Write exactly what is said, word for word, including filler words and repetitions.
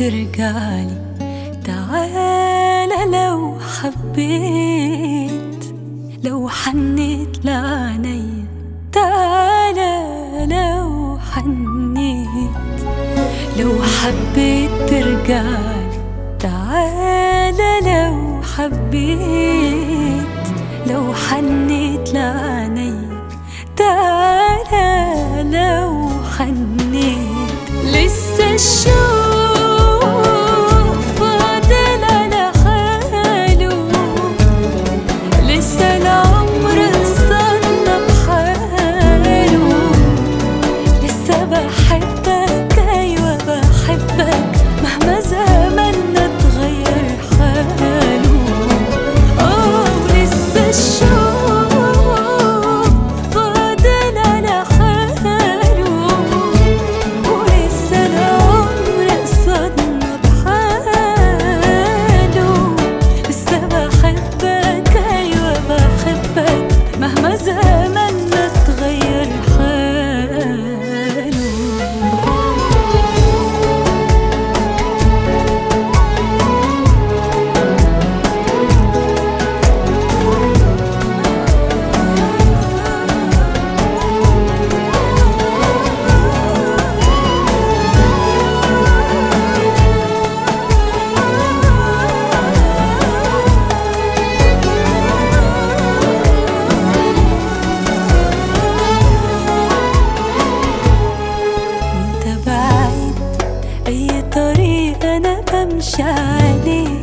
ترجعلي تعالى لو حبيت، لو حنيت لعينيا تعالى لو حنيت، لو حبيت ترجعلي تعالى لو حبيت، لو حنيت لعينيا تعالى لو حنيت. لسه الشوق فاضل على حاله، لسه العمر قصادنا بحاله، لسه بحبك أيوة بحبك مهما زماننا اتغير حاله. اه لسه الشوق فاضل على حاله، ولسه العمر قصادنا بحاله، لسه بحبك أيوة بحبك مهما زماننا اتغير حاله. أي طريق أنا بمشي عليه